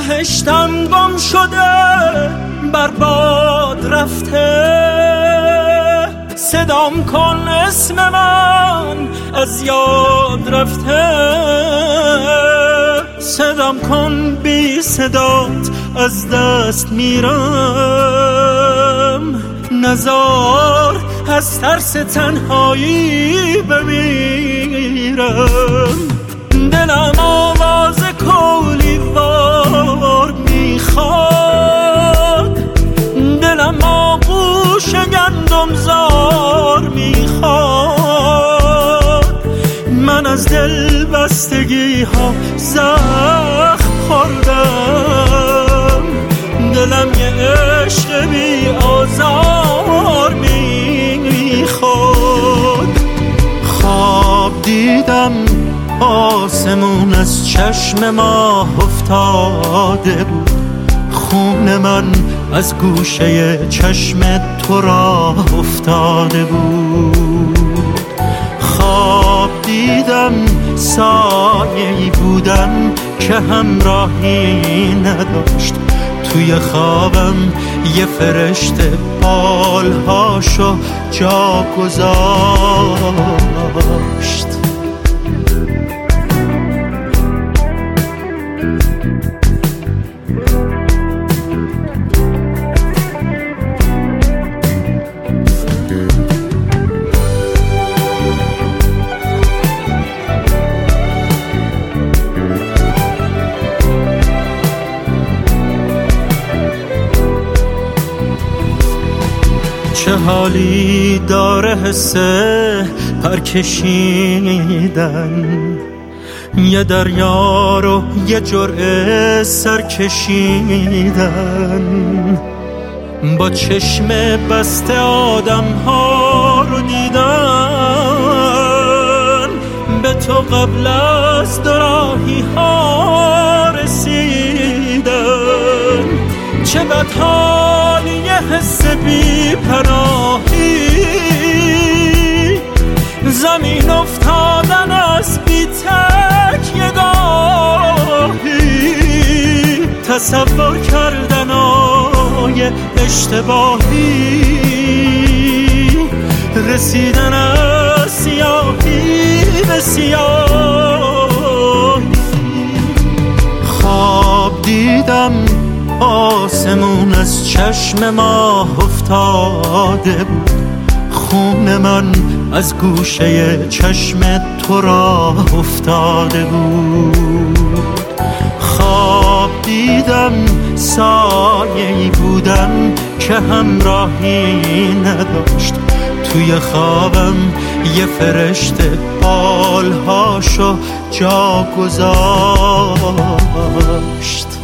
بهشتم گم شده برباد رفته، صدام کن اسم من از یاد رفته، صدام کن بی صدات از دست میرم، نزار از ترس تنهایی بمیرم. دلم آواز کولی وار میخواد، دلم آغوش گندم زار میخواد، من از دل بستگی ها زخم خوردم، دلم یه عشق بی آزار میخواد. خواب دیدم آسمون از چشم ماه افتاده بود، خون من از گوشه چشم تو راه افتاده بود. خواب دیدم سایه‌ای بودم که همراهی نداشت، توی خوابم یه فرشته بالهاشو جا گذاشت. چه حالی داره حس پرکشیدن، یه دریا رو یه جرعه سر کشیدن، با چشم بسته آدم ها رو دیدن، به تو قبل از دوراهی ها رسیدن. چه بدحالی یه حس بی پناهی، زمین افتادن از بی تک یه گاهی، تصور کردن آیه اشتباهی، رسیدن از سیاهی به سیاهی. خواب دیدم آسمون از چشم ماه افتاده بود، خون من از گوشه چشم تو راه افتاده بود. خواب دیدم سایه‌ای بودم که همراهی نداشت، توی خوابم یه فرشته بالهاشو جا گذاشت.